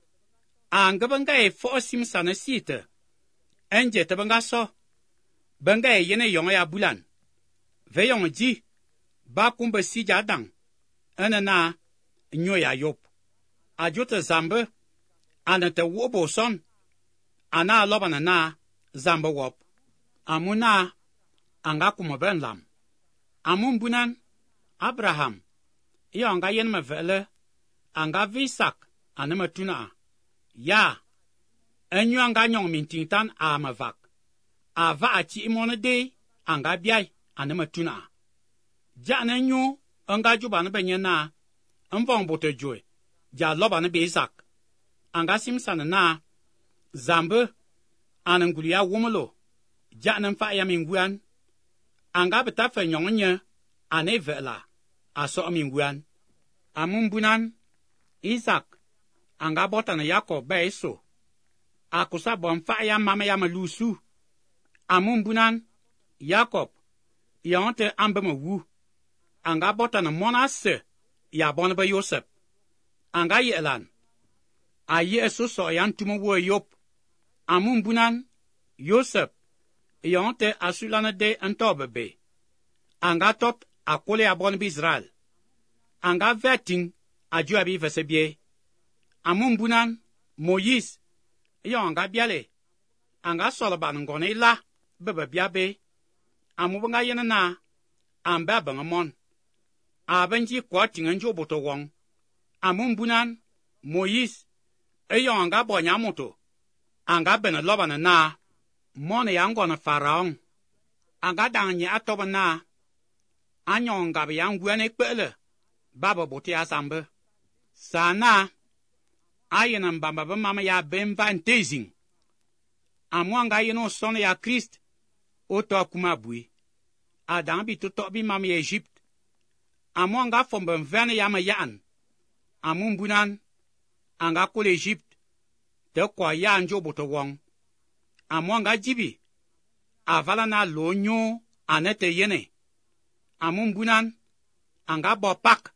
anga banga e fo simsana site enje te banga so banga e yene yong ya bulan ve yong ji ba kumba si jadang anana nyo ya yop ajote zambe anate wobo son ana lobana na zambe wop amuna anga kuma ben lam amun bunan Abraham iyo anga yen me vele anga visak anema tuna ya enyu anga nyong mintintan a mavak ava achi imone de anga biai anema tuna ja na nyu anga juba na benyena mvong bote joy ja loba na bezak anga simsana na zambe anangulia womolo ja na mfa ya minguan anga betafe nyonye ane vela aso minguan amun bunan Isaac anga bota na Jacob beso akusa bon fa ya mama ya malusu. Amun bunan, Jacob, yonte ambe me wu. Anga bota na mona se, ya bon ba Joseph. Anga ye elan. A ye so so yan tumo wo yop. Amun bunan, Joseph, yonte asulana de antobe be. Anga tot akole a bon bi Israel. Anga veting a ju abi vesebie. Amun bunan, Moïse, yon anga biale. Anga soloban ngone la, bebe biabe. Amu banga yena na, amba bangamon. Abenji kwa tingen jo boto wong. Amun bunan, Moïse, yon anga bonya moto. Anga bena lobana na, mone yangona faraon. Anga danye atoba na, anyon gabe yang gwene kpele, baba bote asambe. Sana, ayenan bamba ba mama ya bemba ntezing. Amwanga yeno sone ya Christ, oto kuma bui. Adan bi to bi mama ya Egypt. Amwanga fombe mvene ya ma yaan. Amun bunan, anga kule Egypt, te kwa ya anjo boto wong. Amwanga jibi, avala na lo nyo anete yene. Amun bunan, anga bo pak.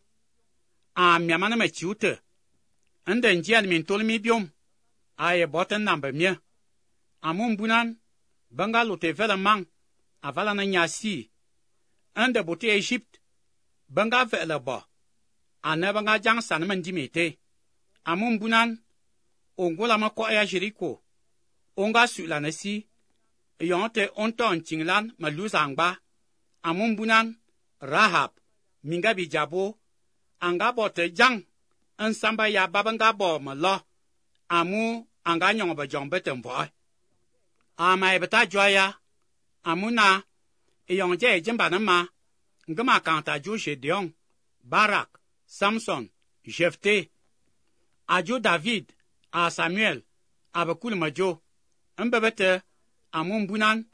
A miamana me chiute. Ende njian min tolmi biom. Aye boten nambe mie. Amun bunan, banga lote vele mang. Avala na nyasi. Ende bote Egypt. Banga vele bo. Ane banga jang sanmen dimete. Amun bunan, ongola ma kwa ya Jericho. Onga su la nesi. Yonte onton chinglan ma luzangba. Amun bunan, Rahab, minga bi jabo. Anga bote jang. Nsamba ya babanga bo ma lo. Amu anga nyong ba jong bete mboy. Ama ebeta joya. Amu na. Eyong je jemba na ma. Ngama kanta jo Gedeon, Barak, Samson, Jefte. Ajo David, a Samuel, abakul majo. Mbebete, amun bunan.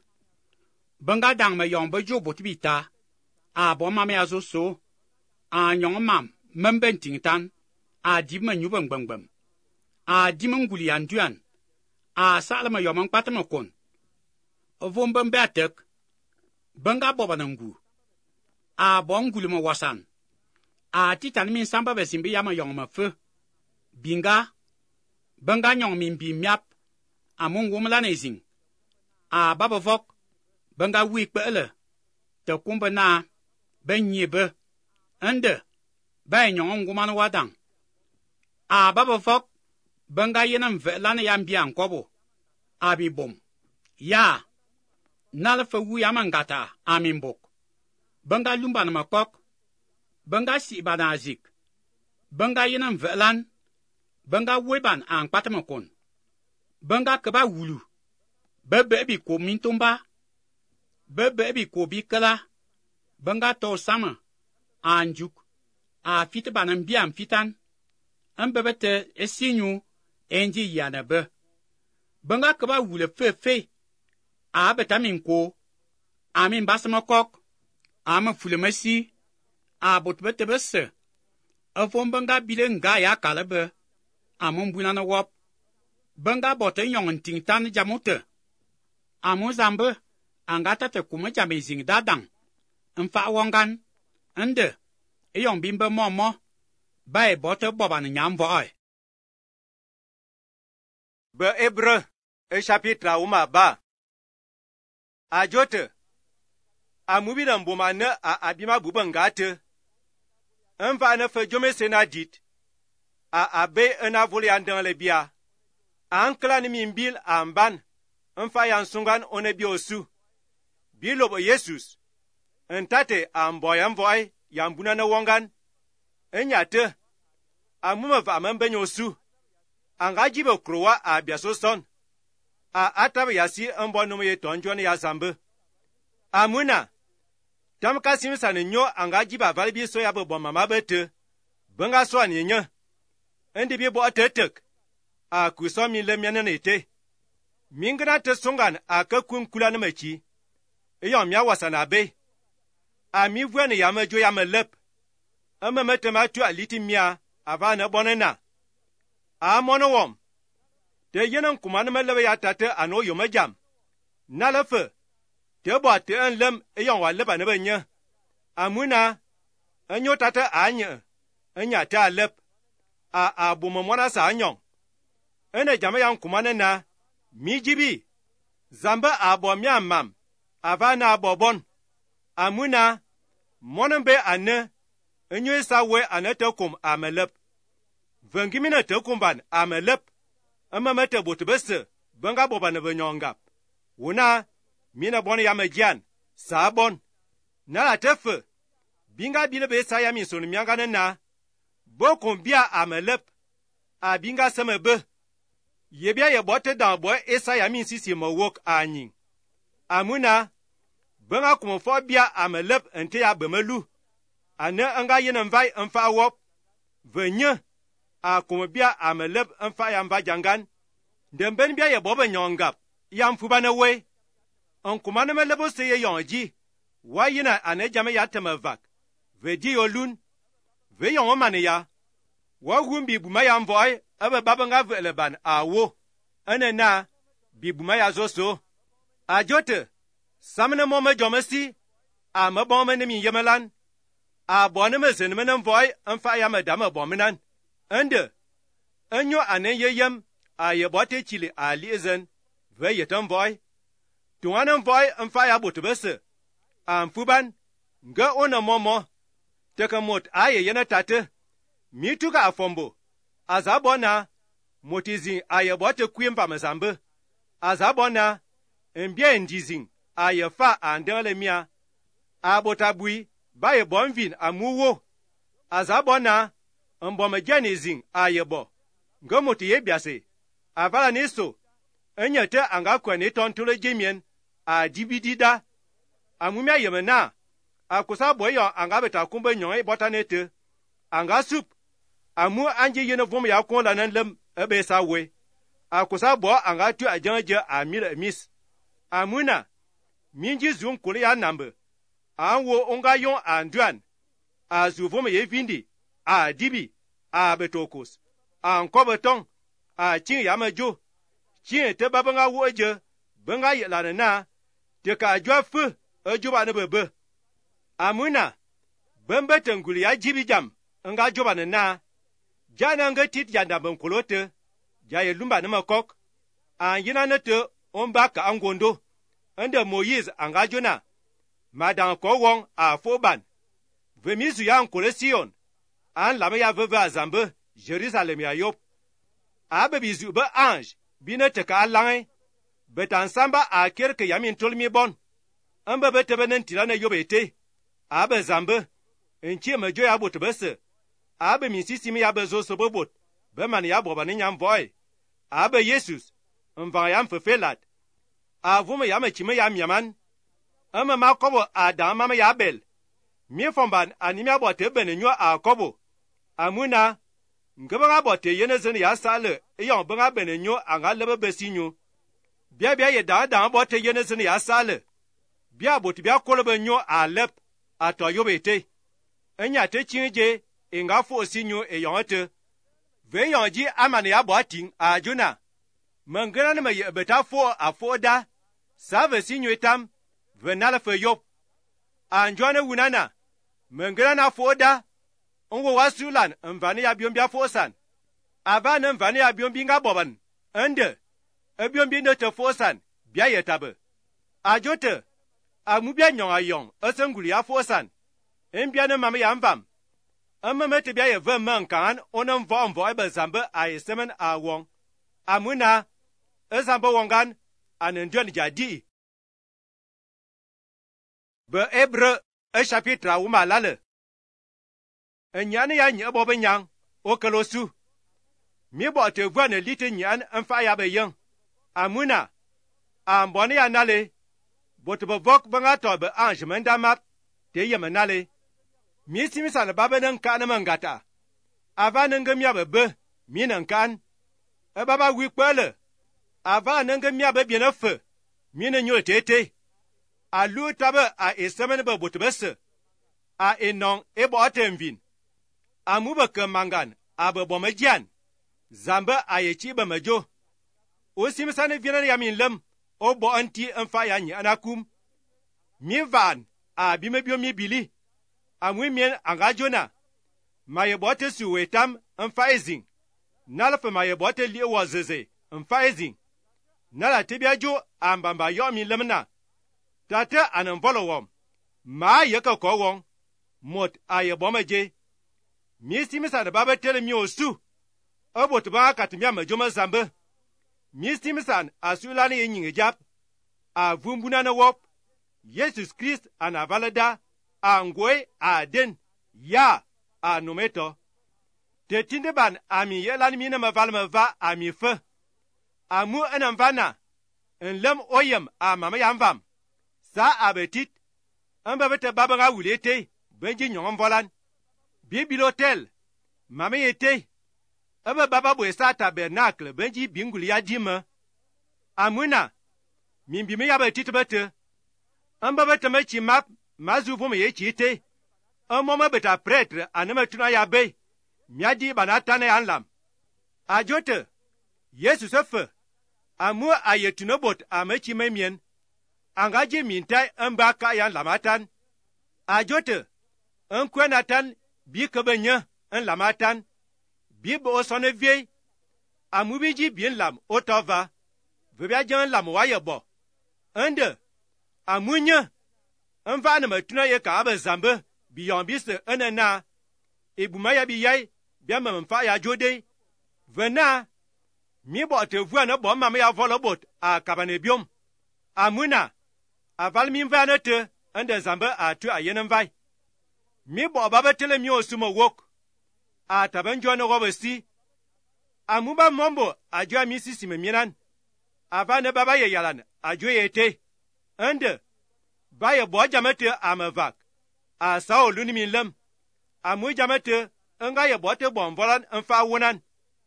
Banga dang me yong ba jo botibita. A bo mame azo so. A nyong mam, memben tingtan. A di ma nyubang bang bang. A di manguli anduan. A salama yomang patamakon. Vom bang batek. Banga boba nangu. A bon guluma wasan. A titan min samba besimbi yama yong ma fe. Binga. Banga nyong min bi miap. A mong wumla nezing. A baba vok. Banga wik beele. Te kumbe na. Ben nyebe. Ende. Ben nyong nguman wadang. A baba vok. Banga yenam velane yambian kobo. Abi bom. Ya. Nalfa wu yamangata. Amin bok. Banga lumba na makok. Banga si bana zik. Banga yenam velan. Banga weban ang patamakon. Banga keba wulu. Bebe bi ko mintumba. Bebe bi ko bikala. Banga to sama. Anjuk. A fit banan biam fitan. An bebete esinyu. Enji yana be. Banga keba wule fe fe. A betamin ko. Amin basamakok. Ama fulemasi. A botbete bese. Afon banga bile nga ya kalebe. Amun bunana wop. Banga bote yon ting tan jamote. Amun zambe. Angata te kume jame zing dadang. Nfa wangan. Ende. Eyon bimbe momo. Bae bote boban nyam voy. Be Hébreu. E chapitre uma ba. A jote. A mubina mbomane a abima bubangate. Nfa ne fe jome senadit. A abe ena voli andan le bia. A ankla ni mimbil a mban. Nfa yansungan one bi osu. Bi lobo Jesus. Ntate a mboyan voy yambuna na wangan. Enyate. A muma va mambe nyosu. Anga jibe krowa a biaso son. A atabe yasi mbo nume ye tonjone ya zambe. Amuna. Tam kasim sane nyo anga jiba valbi so ya bo mama bete. Benga so anye. Endi bi bo atetek. A kuso mi le miane nete. Mingana te songan a ka kun kula na mechi. Eyon mia wasana be. A mi vwene ya mejo ya melep. Ame mete ma tu aliti mia avana bonena. A mono wom. te yenen kuman me lebe ya tate ano yo majam na lefe te bo te en lem e yon wa leba ne benye amuna enyo tate anye enya ta lep a abumo mona sa anyon ene jama yan kuman na mi jibi zamba abo miamam avana bobon amuna monambe ane enyo isa we ane te kum amelep vengimina te kumban amelep ama mete botbese banga bobane benyongap wuna mina bon ya mejian sabon na la tefe binga bile be sa ya min sonu mianga na bokum bia amelep a binga semebe yebia ye bote dan boy esa ya min sisi mo wok anyin amuna banga kum fo bia amelep ente ya bemelu ane anga yene mvai mfa wop venye a kum bia amelep mfa ya mva jangan demben bia ye bobe nyongap yam fubana we on kumane me lebo se ye yonji wa yina ane jame ya temavak veji olun ve yon mane ya wa humbi buma ya mvoy abe babanga veleban awo ane na bibuma ya zoso ajote samne mo me jomesi a mabome ne mi yemelan a bone me zen me mvoy amfa ya madama bomenan ande anyo ane yeyem a yebote chile ali ezen ve yetam voy tuanan voy amfa ya botbese am fuban nga ona momo tekamot aye yana tate mituka afombo azabona motizin aye bote kwimba mazambe azabona mbie ndizin aye fa andele mia abotabui baye bonvin amuwo azabona mbomejanisin aye bo ngomoti yebiase avala niso enyete anga kwani tontule jemien a dibidida amumia yemena akusa boyo anga beta kumbe nyon botanete anga sup amu anje yene vom ya kon la nan lem ebe sawe akusa bo anga tu ajanje amir mis amuna minji zum kule ya nambe anwo onga yon anduan azu vom ye vindi a dibi a betokos an kobeton a chin yamajo chin te babanga woje banga yelana na te ka jwafu ajuba ne bebe amuna bembe tenguli ya jibi jam nga joba ne na jana nga tit janda ben kolote jaye lumba ne makok an yina ne te omba ka angondo ande Moïse anga jona madan ko won a foban vemizu ya nkole Sion an lame ya veve azambe Jerusalem ya yop abe bizu be ange bine te ka alange betan samba a kerke yamin tolmi bon amba bete benen tirana yobete abe zambe enchi mejo ya botbese abe misisimi ya bezo sobobot be man ya bobani nyam voy abe Jesus mva yam fefelat avume ya mechime ya miaman ama makobo adama ya bel mi fomban animia bote benenyo akobo amuna ngaba bote yenezen ya sale eyon banga benenyo anga lebe besinyo bia bia ye da da bote yenezen ya sale bia bote bia kolobe nyo alep ato yobete enya te chinje inga fo sinyo eyonte ve yonji amane ya botin ajuna mangana ne me beta fo afoda save sinyo tam venala fe yop anjwana wunana mangana na foda ongo wasulan mvani ya biombia fosan avana mvani ya biombi nga boban ende ebiombi ne te fosan bia yetabe ajote amubia nyon ayon asenguli ya fosan embia ne mama ya mvam amma te bia ye vem kan onan vom vo ebe zambe ay semen awon amuna ezambe wongan anendon jadi be ebre e chapitre uma lale enyane ya nye bobe nyang okolosu mi bo te vwa ne lite nyan amfa ya be yen amuna ambone ya nale botobo vok banga to be ange menda map te yemenale mi simi sale babe nan kan mangata ava nangam ya be mi nan kan e baba wi kwele ava nangam ya be biena fe mi na nyo tete alu tabe a esemen be botobese a enon e bo atemvin amuba kemangan abe bomajian zamba ayechi be majo o sim sane viena ya min lem o bo anti en fa ya nyi anakum mi van a bi me bio mi bili amwi mien anga jona maye bote su wetam en fa ezing nala fa maye bote li wo zeze en fa ezing nala tibia jo ambamba yo mi lemna tata anan volo wom ma yaka ko won mot aye bomaje mi simisa da baba tele mi osu obot ba katmia ma joma zambe mi simsan asulani yin jap a vumbuna na wop Jesus Christ ana valada a ngwe a den ya a numeto te tinde ban ami yelan mi na ma valma va ami fe amu anan vana en lem oyem a mama yamvam sa abetit an babete baba nga wulete benji nyong volan bibilotel mama yete aba baba bo sa tabernacle benji bingul ya dima amuna mimbi me yabetit bete an babete me chi map mazu vo me yechite an moma beta prêtre anama tuna ya be miadi banatane anlam ajote Yesu sefe amu ayetunobot amechi memien angaje mintai amba ka yan lamatan ajote en kwenatan bi kabenya en lamatan bi bo sone vie amubiji bien lam otova vebia jan lam waye bo ende amunya enva na matuna ye ka ba zambe bi yon bise enena ebumaya bi yai bia mamfa ya jode vena mi bo te vu na bo mama ya volobot a kabanebiom amuna aval mi mva na te ande zambe a tu ayen mvai mi bo baba tele mi osumo wok a tabanjo na robesi amuba mombo ajo mi sisi me miran ava ne baba ye yalan ajo yete ande baye bo jamete amavak a sao luni mi lem amu jamete nga ye bo te bon volan mfa wonan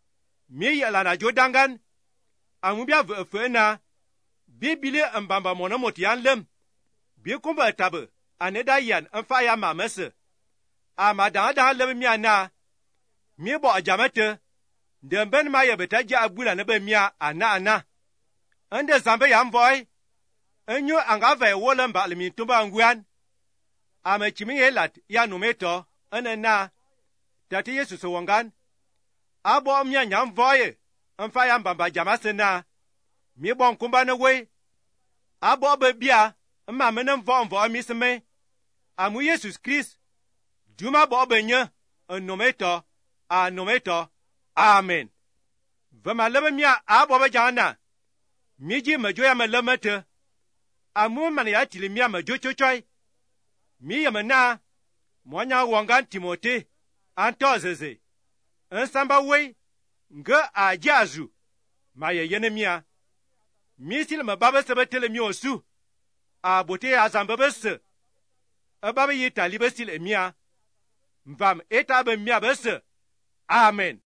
mi yalan ajo dangan amu bia ve na bibile mbamba mona motian lem bi kumba tabe aneda yan mfa ya mamese amada da lem mi ana mi bo jamete demben ma ye betaja abula ne be mia ana ana ande zambe ya mvoy enyo angave wolen ba lemi tumba ngwan amechimi yelat ya numeto enena tati Yesu so wangan abo mia nyam voye mfa ya mbamba jamase na mi bon kumba ne we abo be bia mma menem vo vo mi seme amu Jesus Christ duma bo benye numeto a numeto amen vama lebe mia abo be jana miji majo ya malemete amu man ya tili mia majo chochoi mi yamana monya wangan Timote antozeze ensamba we nga ajazu maye yenemia mi sil mababa sebetele mi osu abote azamba bese ababe yita libesil emia mvam eta be mia bese amen